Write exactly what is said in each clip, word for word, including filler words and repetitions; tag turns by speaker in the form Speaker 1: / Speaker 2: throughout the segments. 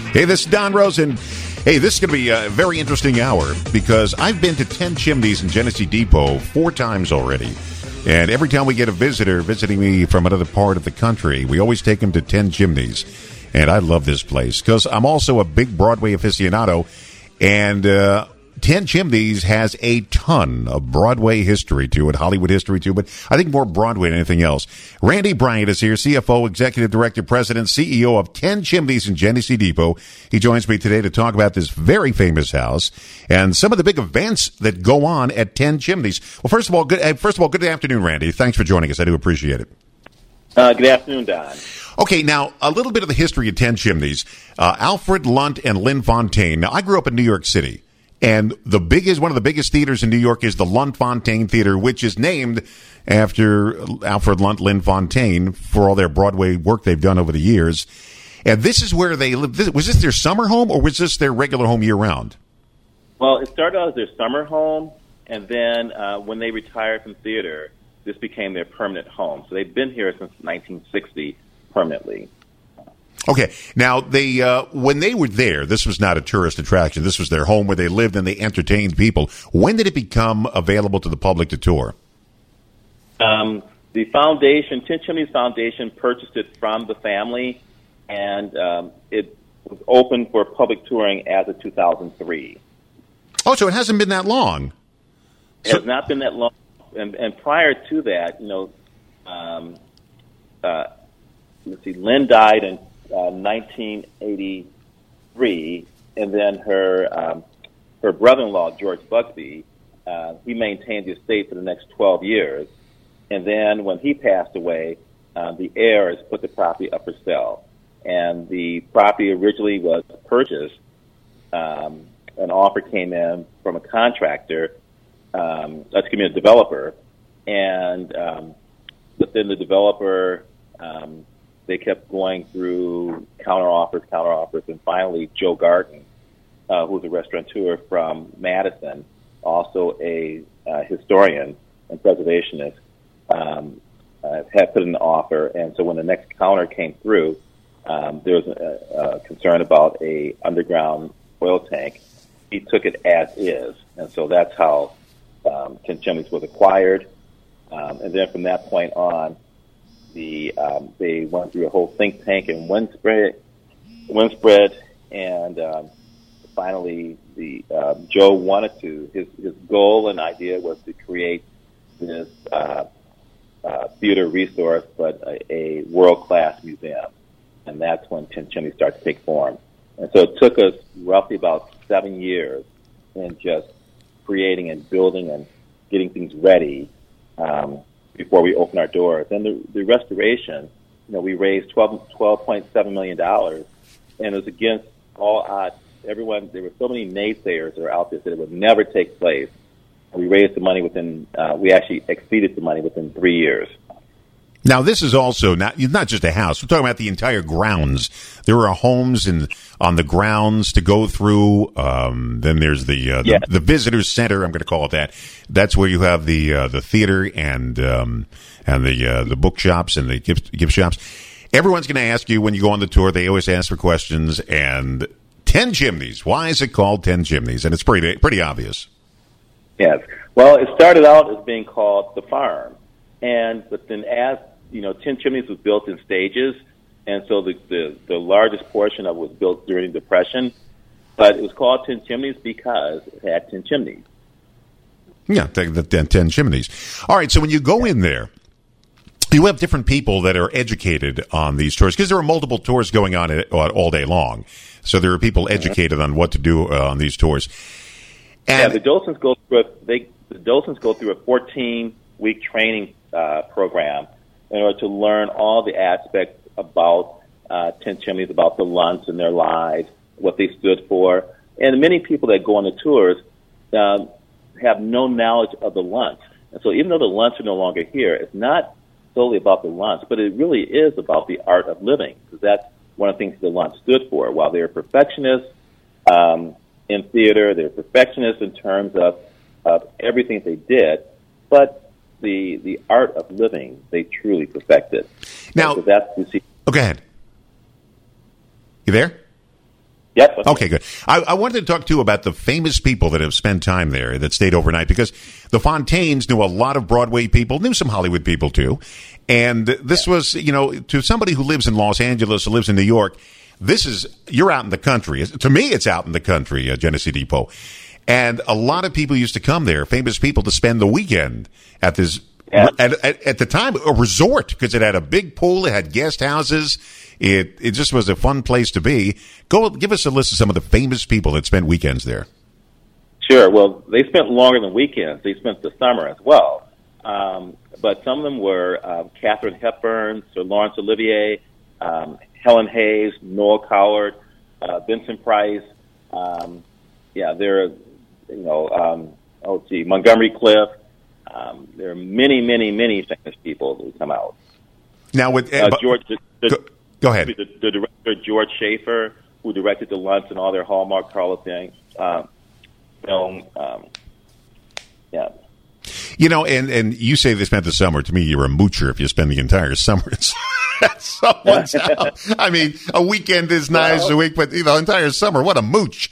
Speaker 1: Hey, this is Don Rosen. Hey, this is going to be a very interesting hour because I've been to ten Chimneys in Genesee Depot four times already. And every time we get a visitor visiting me from another part of the country, we always take them to ten Chimneys. And I love this place because I'm also a big Broadway aficionado. And uh, ten Chimneys has a ton of Broadway history to it, Hollywood history too, but I think more Broadway than anything else. Randy Bryant is here, C F O, Executive Director, President, C E O of ten Chimneys in Genesee Depot. He joins me today to talk about this very famous house and some of the big events that go on at ten Chimneys. Well, first of all, good, first of all, good afternoon, Randy. Thanks for joining us. I do appreciate it.
Speaker 2: Uh, good afternoon, Don.
Speaker 1: Okay, now, a little bit of the history of ten Chimneys. Uh, Alfred Lunt and Lynn Fontanne. Now, I grew up in New York City, and the biggest, one of the biggest theaters in New York is the Lunt Fontanne Theater, which is named after Alfred Lunt, Lynn Fontanne, for all their Broadway work they've done over the years. And this is where they lived. Was this their summer home, or was this their regular home year-round?
Speaker 2: Well, it started out as their summer home, and then uh, when they retired from theater, this became their permanent home. So they've been here since nineteen sixty. Permanently.
Speaker 1: Okay. Now, they uh, when they were there, this was not a tourist attraction. This was their home where they lived and they entertained people. When did it become available to the public to tour?
Speaker 2: Um, the foundation, ten Chimneys Foundation, purchased it from the family, and um, it was open for public touring as of two thousand three.
Speaker 1: Oh, so it hasn't been that long.
Speaker 2: It so- has not been that long. And, and prior to that, you know, um, uh, let's see, Lynn died in uh, nineteen eighty-three, and then her um, her brother-in-law, George Bugsby, uh, he maintained the estate for the next twelve years. And then when he passed away, uh, the heirs put the property up for sale. And the property originally was purchased. Um, an offer came in from a contractor, um, excuse me, a developer, and um, within the developer, um, they kept going through counter offers, counter offers, and finally Joe Garten, uh, who's a restaurateur from Madison, also a uh, historian and preservationist, um, uh, had put in an offer. And so when the next counter came through, um, there was a, a concern about a underground oil tank. He took it as is, and so that's how um, ten Chimneys was acquired. Um, and then from that point on, The, um, they went through a whole think tank and wind spread, wind spread, and um, finally, the um, Joe wanted to. His his goal and idea was to create this uh, uh, theater resource, but a, a world class museum, and that's when ten Chimneys started to take form. And so it took us roughly about seven years in just creating and building and getting things ready. Um, before we open our doors. And the, the restoration, you know, we raised twelve point seven million dollars, and it was against all odds. Everyone, there were so many naysayers that were out there that it would never take place. And we raised the money within, uh, we actually exceeded the money within three years.
Speaker 1: Now, this is also not not just a house. We're talking about the entire grounds. There are homes in, on the grounds to go through. Um, then there's the, uh, the
Speaker 2: yeah.
Speaker 1: the visitors center. I'm going to call it that. That's where you have the uh, the theater and um, and the uh, the bookshops and the gift gift shops. Everyone's going to ask you when you go on the tour. They always ask for questions. And ten Chimneys. Why is it called ten Chimneys? And it's pretty pretty obvious.
Speaker 2: Yes. Well, it started out as being called the farm, and but then as you know, ten Chimneys was built in stages, and so the, the, the largest portion of it was built during the Depression, but it was called ten Chimneys because it had ten chimneys.
Speaker 1: Yeah, the, the, the ten Chimneys. All right, so when you go in there, you have different people that are educated on these tours, because there are multiple tours going on all day long, so there are people educated mm-hmm. on what to do uh, on these tours. And
Speaker 2: yeah, the docents go through a, they, the docents go through a fourteen-week training uh, program in order to learn all the aspects about uh, ten Chimneys, about the Lunts and their lives, what they stood for. And many people that go on the tours um, have no knowledge of the Lunts. And so even though the Lunts are no longer here, it's not solely about the Lunts, but it really is about the art of living, because that's one of the things the Lunts stood for. While they were perfectionists um, in theater, they were perfectionists in terms of, of everything they did, but the the art of living, they truly perfected.
Speaker 1: Now,
Speaker 2: so that's you see.
Speaker 1: Oh, go ahead. You there?
Speaker 2: Yep.
Speaker 1: Okay, good. I, I wanted to talk, too, about the famous people that have spent time there, that stayed overnight, because the Fontaines knew a lot of Broadway people, knew some Hollywood people, too. And this yeah. was, you know, to somebody who lives in Los Angeles or lives in New York, this is, you're out in the country. To me, it's out in the country, uh, Genesee Depot. And a lot of people used to come there, famous people, to spend the weekend at this, yeah. at, at, at the time, a resort, because it had a big pool, it had guest houses. It it just was a fun place to be. Go give us a list of some of the famous people that spent weekends there.
Speaker 2: Sure. Well, they spent longer than weekends. They spent the summer as well. Um, but some of them were um, Katharine Hepburn, Sir Laurence Olivier, um, Helen Hayes, Noel Coward, uh, Vincent Price. Um, yeah, there are, you know, um, oh, gee, Montgomery Clift. Um, there are many, many, many famous people who come out.
Speaker 1: Now, with
Speaker 2: uh, George. The, the,
Speaker 1: go, Go ahead.
Speaker 2: The, the director, George Schaefer, who directed The Lunch and all their Hallmark Carla thing, um, film. Um, yeah.
Speaker 1: You know, and, and you say they spent the summer. To me, you're a moocher if you spend the entire summer at someone's house. I mean, a weekend is nice, well, a week, but you know, entire summer, what a mooch.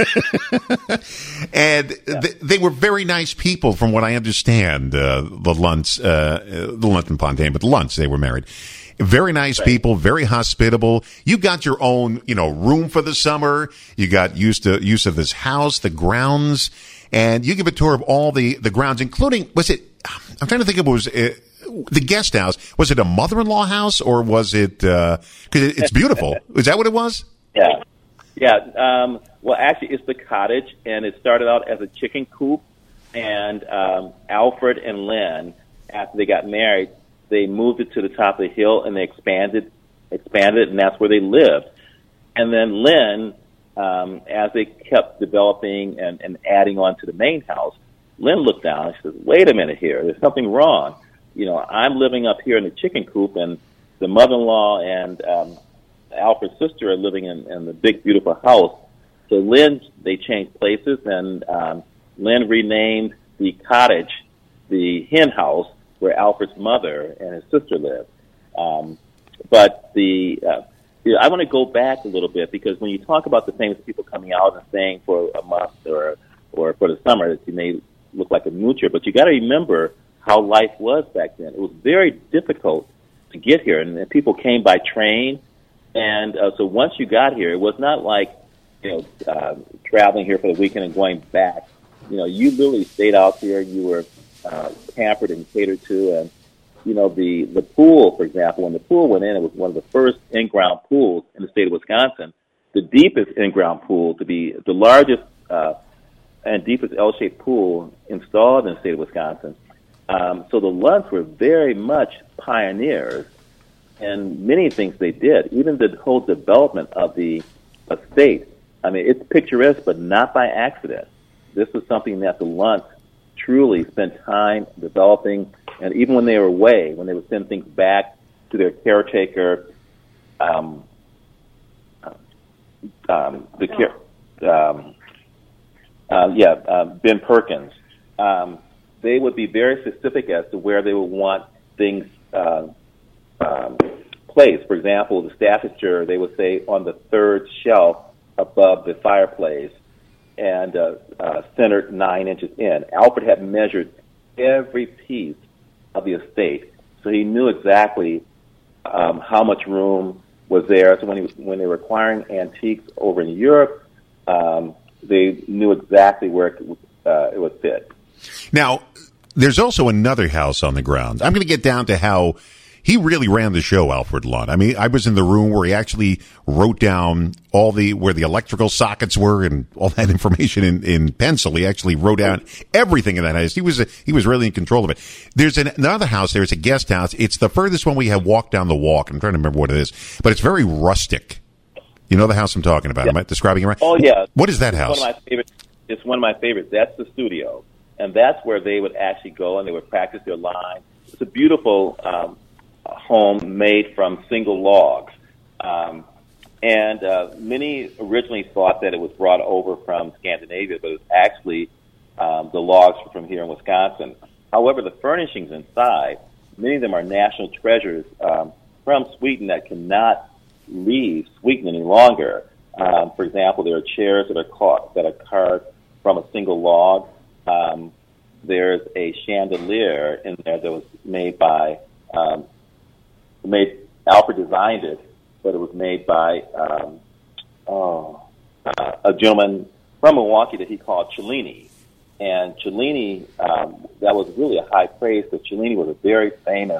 Speaker 1: And yeah. th- they were very nice people, from what I understand, uh, the Luntz, uh, the Lunt and Fontaine, but the Luntz, they were married. Very nice right. people, very hospitable. You got your own, you know, room for the summer. You got used to use of this house, the grounds, and you give a tour of all the, the grounds, including, was it, I'm trying to think of it was, uh, the guest house. Was it a mother-in-law house, or was it, uh, cause it, it's beautiful. Is that what it was?
Speaker 2: Yeah. Yeah. Um, well, actually, it's the cottage, and it started out as a chicken coop, and um, Alfred and Lynn, after they got married, they moved it to the top of the hill, and they expanded, expanded, and that's where they lived. And then Lynn, um, as they kept developing and, and adding on to the main house, Lynn looked down and she said, "Wait a minute here. There's something wrong. You know, I'm living up here in the chicken coop, and the mother-in-law and um, Alfred's sister are living in, in the big, beautiful house." So Lynn, they changed places, and um, Lynn renamed the cottage the hen house, where Alfred's mother and his sister lived. Um, but the, uh, you know, I want to go back a little bit, because when you talk about the famous people coming out and staying for a month or or for the summer, that you may look like a moocher, but you got to remember how life was back then. It was very difficult to get here, and, and people came by train. And uh, so once you got here, it was not like, you know, uh, traveling here for the weekend and going back. You know, you literally stayed out here. You were Uh, pampered and catered to, and you know the the pool, for example, when the pool went in, it was one of the first in-ground pools in the state of Wisconsin, the deepest in-ground pool to be the largest uh, and deepest L-shaped pool installed in the state of Wisconsin. Um, so the Luntz were very much pioneers in many things they did, even the whole development of the estate. I mean, it's picturesque, but not by accident. This was something that the Luntz truly spent time developing, and even when they were away, when they would send things back to their caretaker, um, um, the care, um, uh, yeah, uh, Ben Perkins, um, they would be very specific as to where they would want things uh, um, placed. For example, the Staffordshire, they would say on the third shelf above the fireplace, and uh, uh, centered nine inches in. Alfred had measured every piece of the estate, so he knew exactly um, how much room was there. So when he was, when they were acquiring antiques over in Europe, um, they knew exactly where it, uh, it would fit.
Speaker 1: Now, there's also another house on the ground. I'm going to get down to how he really ran the show, Alfred Lunt. I mean, I was in the room where he actually wrote down all the, where the electrical sockets were and all that information in, in pencil. He actually wrote down everything in that house. He was, a, he was really in control of it. There's an, another house there. It's a guest house. It's the furthest one we have walked down the walk. I'm trying to remember what it is, but it's very rustic. You know the house I'm talking about. Yeah. Am I describing it right?
Speaker 2: Oh, yeah.
Speaker 1: What is that
Speaker 2: it's
Speaker 1: house?
Speaker 2: One of my favorites. It's one of my favorites. That's the studio. And that's where they would actually go and they would practice their line. It's a beautiful, um, home made from single logs. Um, and uh, many originally thought that it was brought over from Scandinavia, but it was actually um, the logs from here in Wisconsin. However, the furnishings inside, many of them are national treasures um, from Sweden that cannot leave Sweden any longer. Um, for example, there are chairs that are caught, that are carved from a single log. Um, there's a chandelier in there that was made by, um, made, Alfred designed it, but it was made by um, oh, uh, a gentleman from Milwaukee that he called Cellini. And Cellini, um, that was really a high praise, because Cellini was a very famous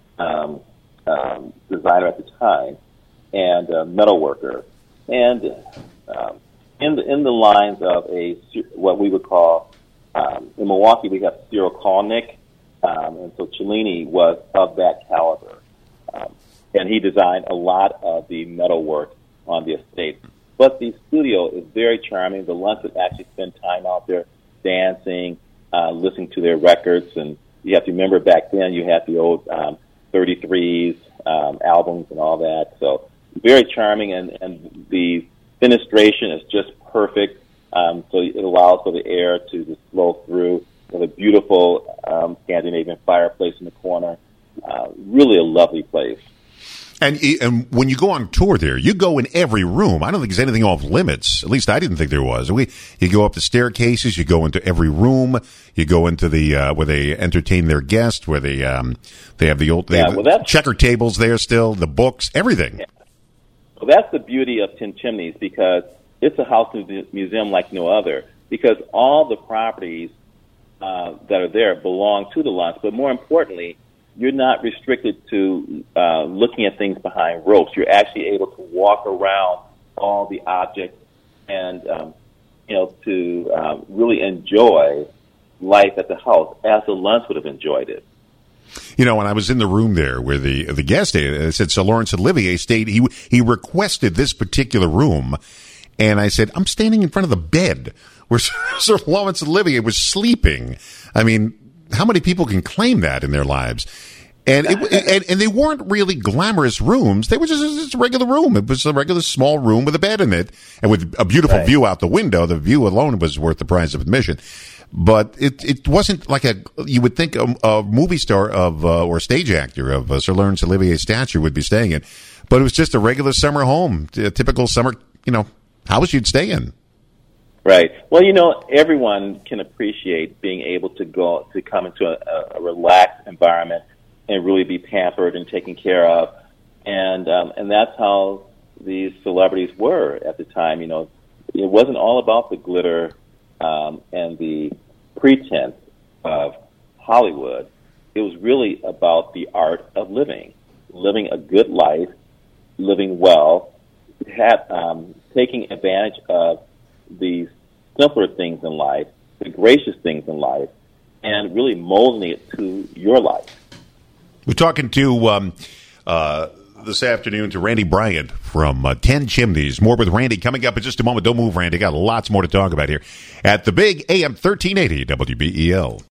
Speaker 2: um, um, designer at the time, and a metal worker. And um, in the in the lines of a what we would call um, in Milwaukee, we have Cyril Kolnick, um, and so Cellini was of that caliber, um, and he designed a lot of the metal work on the estate. But the studio is very charming. The Lunts would actually spend time out there dancing, uh, listening to their records, and you have to remember back then you had the old um, thirty-threes um, albums and all that. So very charming, and, and the fenestration is just perfect. Um, so it allows for the air to just flow through. With a beautiful um, Scandinavian fireplace in the corner. Uh, really a lovely place.
Speaker 1: And, and when you go on tour there, you go in every room. I don't think there's anything off limits. At least I didn't think there was. We, you go up the staircases, you go into every room, you go into the uh, where they entertain their guests, where they um, they have the old they
Speaker 2: yeah,
Speaker 1: have
Speaker 2: well, that's,
Speaker 1: checker tables there still, the books, everything.
Speaker 2: Yeah. Well, that's the beauty of Ten Chimneys, because it's a house museum like no other. Because all the properties uh, that are there belong to the Lunts, but more importantly, you're not restricted to uh, looking at things behind ropes. You're actually able to walk around all the objects and, um, you know, to um, really enjoy life at the house as the Lunts would have enjoyed it.
Speaker 1: You know, when I was in the room there where the the guest stayed, it said Sir Laurence Olivier stayed. He he requested this particular room, and I said, I'm standing in front of the bed where Sir Laurence Olivier was sleeping. I mean, how many people can claim that in their lives? And it, and, and they weren't really glamorous rooms. They were just, just a regular room. It was a regular small room with a bed in it, and with a beautiful
Speaker 2: right.
Speaker 1: view out the window. The view alone was worth the price of admission. But it it wasn't like a you would think a, a movie star of uh, or stage actor of uh, Sir Laurence Olivier's stature would be staying in. But it was just a regular summer home, a typical summer, you know, house you'd stay in.
Speaker 2: Right. Well, you know, everyone can appreciate being able to go to come into a, a relaxed environment and really be pampered and taken care of, and um, and that's how these celebrities were at the time. You know, it wasn't all about the glitter um, and the pretense of Hollywood. It was really about the art of living, living a good life, living well, have, um, taking advantage of these simpler things in life, the gracious things in life, and really molding it to your life.
Speaker 1: We're talking to um, uh, this afternoon to Randy Bryant from uh, Ten Chimneys. More with Randy coming up in just a moment. Don't move, Randy. Got lots more to talk about here at the big A M thirteen eighty W B E L.